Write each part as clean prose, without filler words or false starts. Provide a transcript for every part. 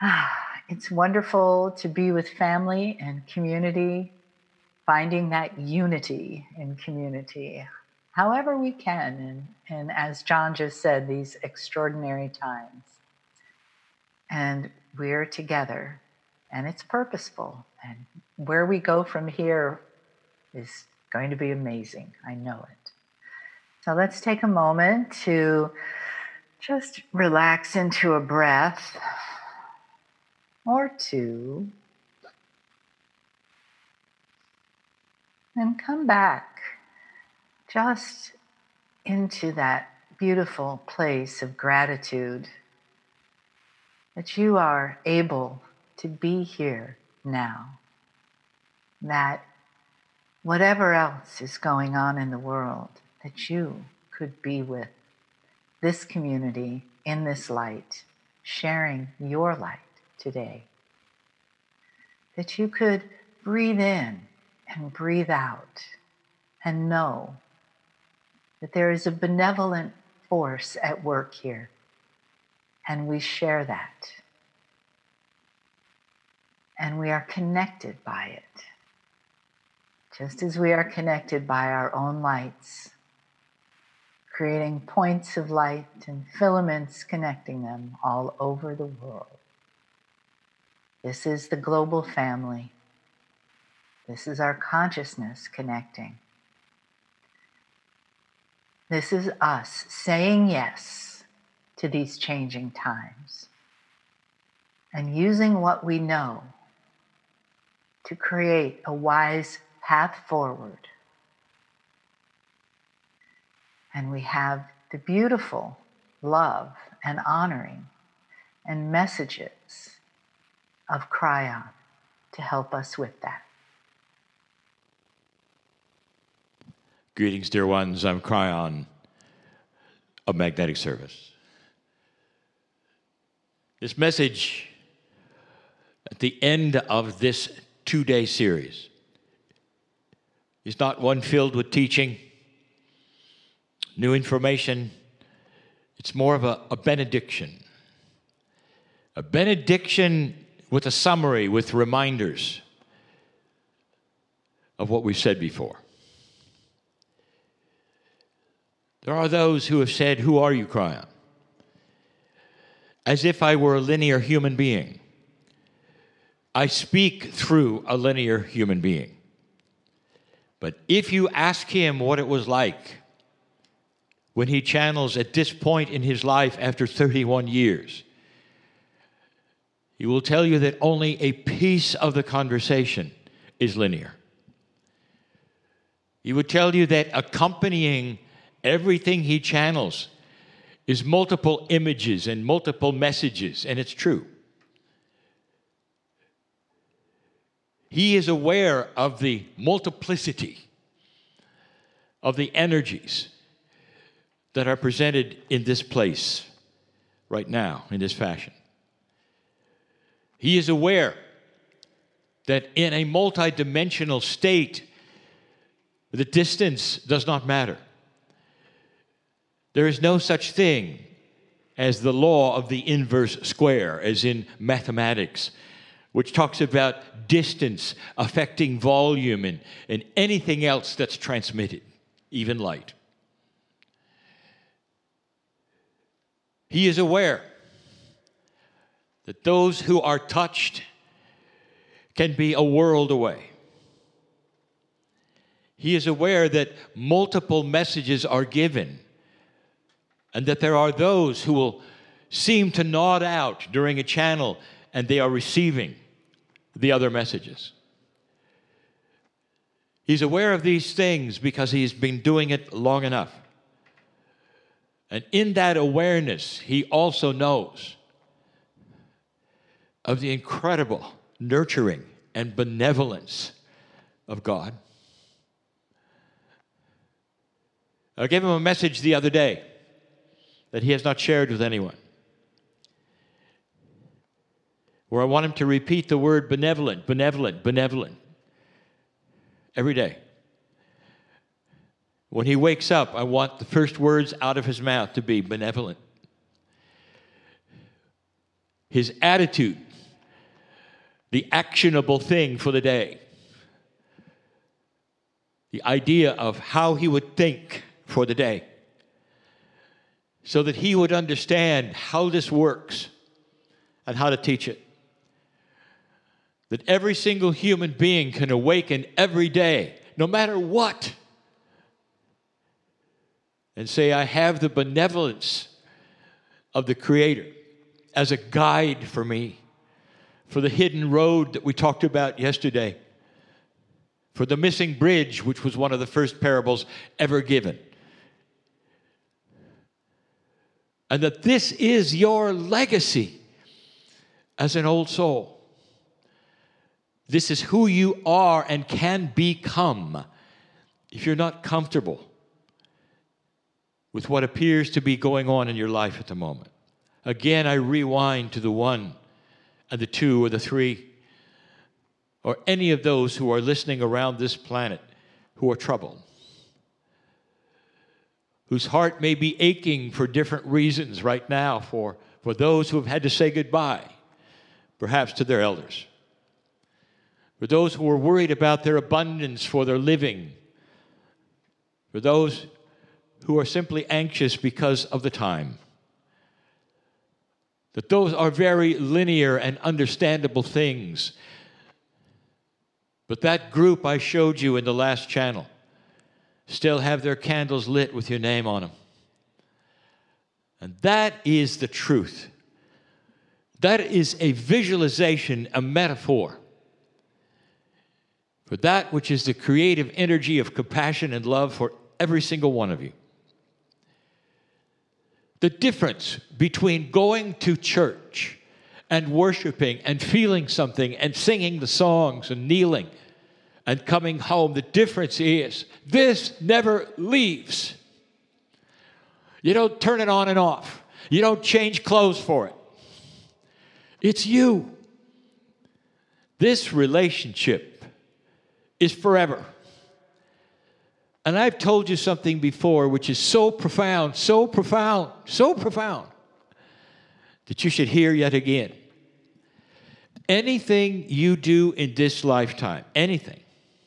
It's wonderful to be with family and community, finding that unity in community, however we can. And as John just said, these extraordinary times. And we're together, and it's purposeful. And where we go from here is going to be amazing. I know it. So let's take a moment to just relax into a breath or two, and come back just into that beautiful place of gratitude that you are able to be here now, that whatever else is going on in the world, that you could be with this community in this light, sharing your light today. That you could breathe in and breathe out and know that there is a benevolent force at work here, and we share that. And we are connected by it, just as we are connected by our own lights, creating points of light and filaments connecting them all over the world. This is the global family. This is our consciousness connecting. This is us saying yes to these changing times and using what we know to create a wise path forward. And we have the beautiful love and honoring and messages of Kryon to help us with that. Greetings, dear ones. I'm Kryon of Magnetic Service. This message at the end of this 2-day series is not one filled with teaching, new information. It's more of a benediction. A benediction with a summary, with reminders of what we've said before. There are those who have said, "Who are you, Kryon?" As if I were a linear human being. I speak through a linear human being. But if you ask him what it was like when he channels at this point in his life after 31 years, he will tell you that only a piece of the conversation is linear. He would tell you that accompanying everything he channels is multiple images and multiple messages, and it's true. He is aware of the multiplicity of the energies that are presented in this place right now, in this fashion. He is aware that in a multidimensional state, the distance does not matter. There is no such thing as the law of the inverse square, as in mathematics, which talks about distance affecting volume and anything else that's transmitted, even light. He is aware that those who are touched can be a world away. He is aware that multiple messages are given, and that there are those who will seem to nod out during a channel and they are receiving the other messages. He's aware of these things because he's been doing it long enough. And in that awareness, he also knows of the incredible nurturing and benevolence of God. I gave him a message the other day that he has not shared with anyone, where I want him to repeat the word benevolent, benevolent, benevolent every day. When he wakes up, I want the first words out of his mouth to be benevolent. His attitude the actionable thing for the day. The idea of how he would think for the day, so that he would understand how this works and how to teach it. That every single human being can awaken every day, no matter what, and say, I have the benevolence of the Creator as a guide for me, for the hidden road that we talked about yesterday, for the missing bridge, which was one of the first parables ever given. And that this is your legacy as an old soul. This is who you are and can become if you're not comfortable with what appears to be going on in your life at the moment. Again, I rewind to the 1 and the 2 or the 3, or any of those who are listening around this planet who are troubled, whose heart may be aching for different reasons right now, for those who have had to say goodbye, perhaps to their elders, for those who are worried about their abundance for their living, for those who are simply anxious because of the time. That those are very linear and understandable things. But that group I showed you in the last channel still have their candles lit with your name on them. And that is the truth. That is a visualization, a metaphor for that which is the creative energy of compassion and love for every single one of you. The difference between going to church and worshiping and feeling something and singing the songs and kneeling and coming home, the difference is this never leaves. You don't turn it on and off. You don't change clothes for it. It's you. This relationship is forever. And I've told you something before which is so profound, so profound, so profound that you should hear yet again. Anything you do in this lifetime, anything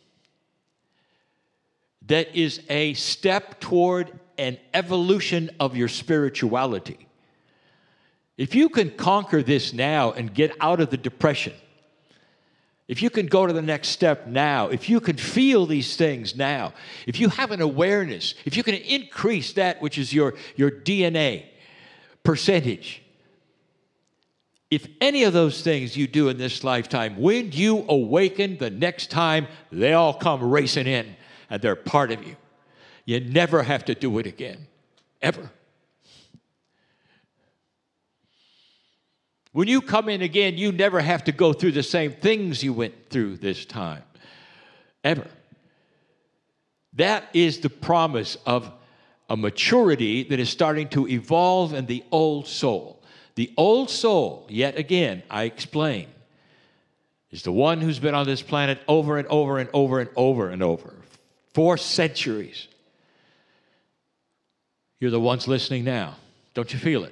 that is a step toward an evolution of your spirituality, if you can conquer this now and get out of the depression, if you can go to the next step now, if you can feel these things now, if you have an awareness, if you can increase that which is your DNA percentage, if any of those things you do in this lifetime, when you awaken the next time, they all come racing in and they're part of you. You never have to do it again, ever. When you come in again, you never have to go through the same things you went through this time, ever. That is the promise of a maturity that is starting to evolve in the old soul. The old soul, yet again, I explain, is the one who's been on this planet over and over and over and over and over, 4 centuries. You're the ones listening now. Don't you feel it?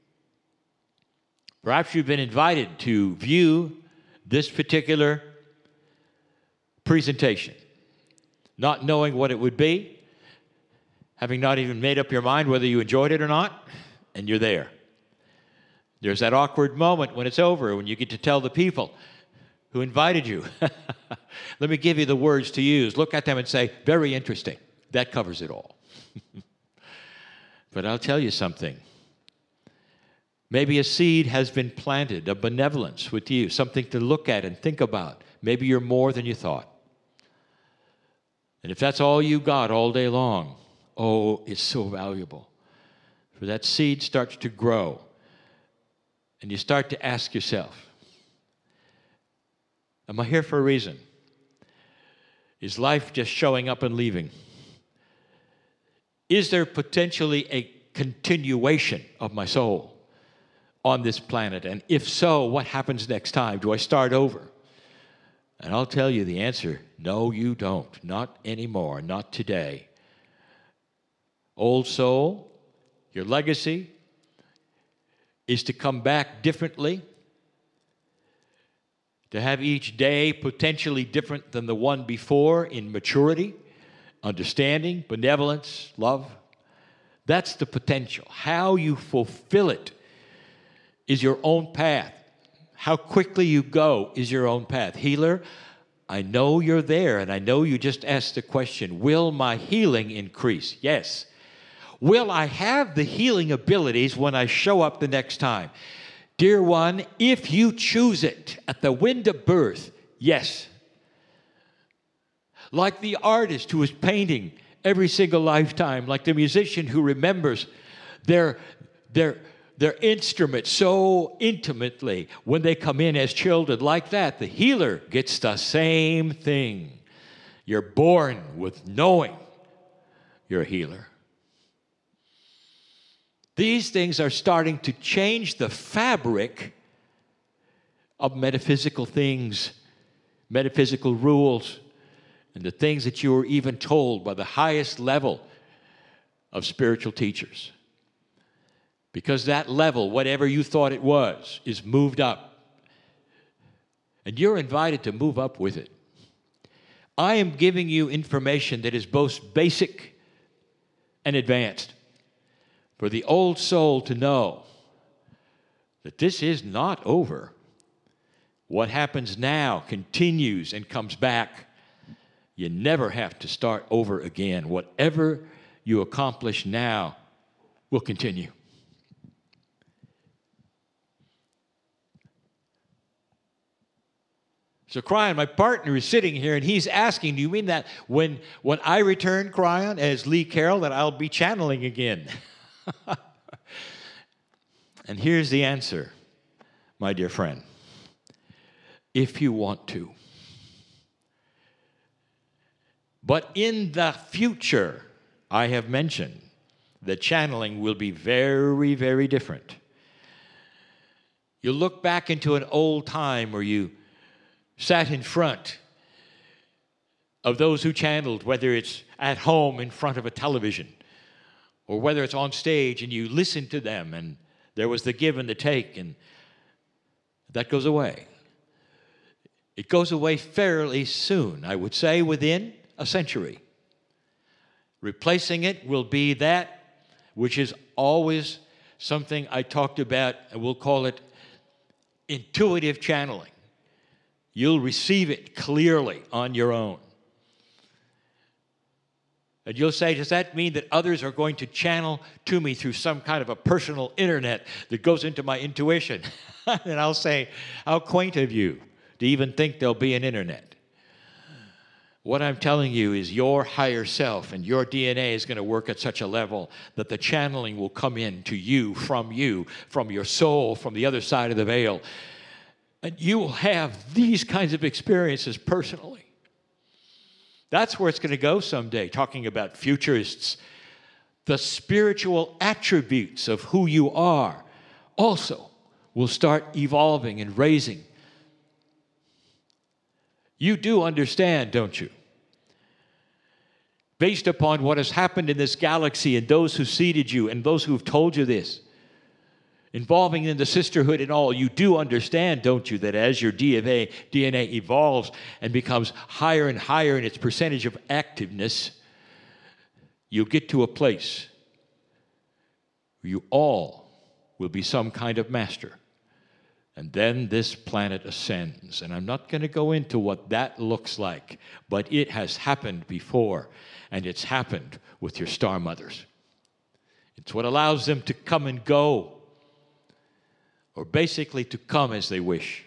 Perhaps you've been invited to view this particular presentation, not knowing what it would be, having not even made up your mind whether you enjoyed it or not, and you're there. There's that awkward moment when it's over, when you get to tell the people who invited you. Let me give you the words to use. Look at them and say, very interesting. That covers it all. But I'll tell you something. Maybe a seed has been planted of benevolence with you, something to look at and think about. Maybe you're more than you thought. And if that's all you got all day long, oh, it's so valuable. For that seed starts to grow, and you start to ask yourself, am I here for a reason? Is life just showing up and leaving? Is there potentially a continuation of my soul on this planet? And if so, what happens next time? Do I start over? And I'll tell you the answer, no, you don't. Not anymore, not today. Old soul, your legacy is to come back differently, to have each day potentially different than the one before in maturity, understanding, benevolence, love. That's the potential. How you fulfill it is your own path. How quickly you go is your own path. Healer, I know you're there, and I know you just asked the question, will my healing increase? Yes. Will I have the healing abilities when I show up the next time? Dear one, if you choose it at the wind of birth, yes. Like the artist who is painting every single lifetime, like the musician who remembers their instrument so intimately when they come in as children, like that, the healer gets the same thing. You're born with knowing you're a healer. These things are starting to change the fabric of metaphysical things, metaphysical rules, and the things that you were even told by the highest level of spiritual teachers. Because that level, whatever you thought it was, is moved up. And you're invited to move up with it. I am giving you information that is both basic and advanced for the old soul to know that this is not over. What happens now continues and comes back. You never have to start over again. Whatever you accomplish now will continue. So Cryon, my partner, is sitting here and he's asking, do you mean that when I return, Cryon, as Lee Carroll, that I'll be channeling again? And here's the answer, my dear friend. If you want to. But in the future, I have mentioned that channeling will be very, very different. You look back into an old time where you sat in front of those who channeled, whether it's at home in front of a television or whether it's on stage, and you listened to them and there was the give and the take, and that goes away. It goes away fairly soon, I would say within a century. Replacing it will be that which is always something I talked about, and we'll call it intuitive channeling. You'll receive it clearly on your own. And you'll say, does that mean that others are going to channel to me through some kind of a personal internet that goes into my intuition? And I'll say, how quaint of you to even think there'll be an internet. What I'm telling you is your higher self and your DNA is going to work at such a level that the channeling will come in to you, from your soul, from the other side of the veil. And you will have these kinds of experiences personally. That's where it's going to go someday, talking about futurists. The spiritual attributes of who you are also will start evolving and raising. You do understand, don't you? Based upon what has happened in this galaxy and those who seeded you and those who have told you this, involving in the sisterhood and all, you do understand, don't you, that as your DNA evolves and becomes higher and higher in its percentage of activeness, you'll get to a place where you all will be some kind of master. And then this planet ascends. And I'm not going to go into what that looks like, but it has happened before, and it's happened with your star mothers. It's what allows them to come and go, or basically to come as they wish.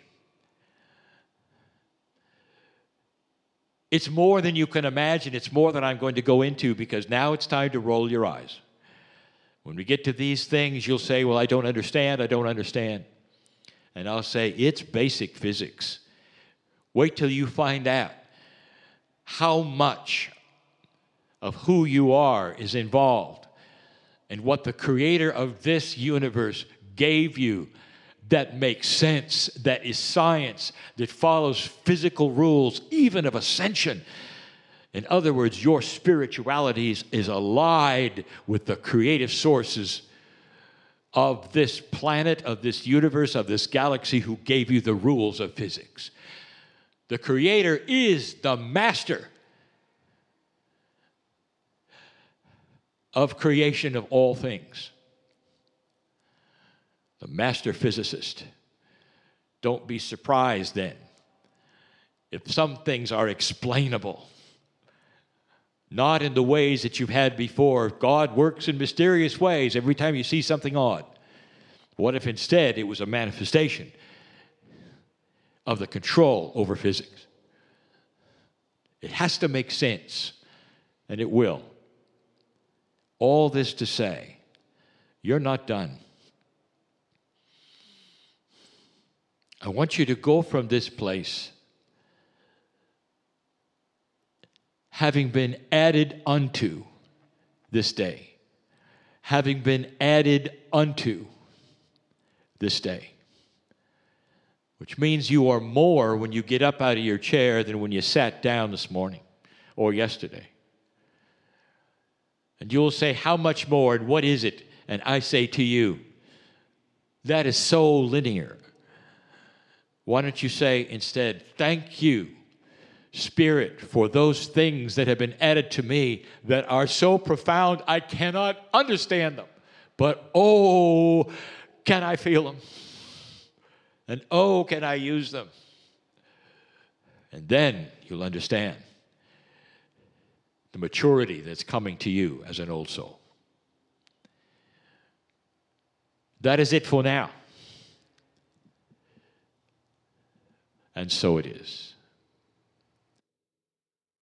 It's more than you can imagine. It's more than I'm going to go into, because now it's time to roll your eyes. When we get to these things, you'll say, well, I don't understand. And I'll say, it's basic physics. Wait till you find out how much of who you are is involved and what the creator of this universe gave you that makes sense, that is science, that follows physical rules, even of ascension. In other words, your spirituality is allied with the creative sources of this planet, of this universe, of this galaxy who gave you the rules of physics. The Creator is the master of creation of all things. The master physicist. Don't be surprised then if some things are explainable, not in the ways that you've had before. God works in mysterious ways every time you see something odd. What if instead it was a manifestation of the control over physics? It has to make sense, and it will. All this to say, you're not done. I want you to go from this place having been added unto this day. Having been added unto this day. Which means you are more when you get up out of your chair than when you sat down this morning or yesterday. And you'll say, how much more and what is it? And I say to you, that is so linear. Why don't you say instead, thank you, Spirit, for those things that have been added to me that are so profound I cannot understand them. But oh, can I feel them? And oh, can I use them? And then you'll understand the maturity that's coming to you as an old soul. That is it for now. And so it is.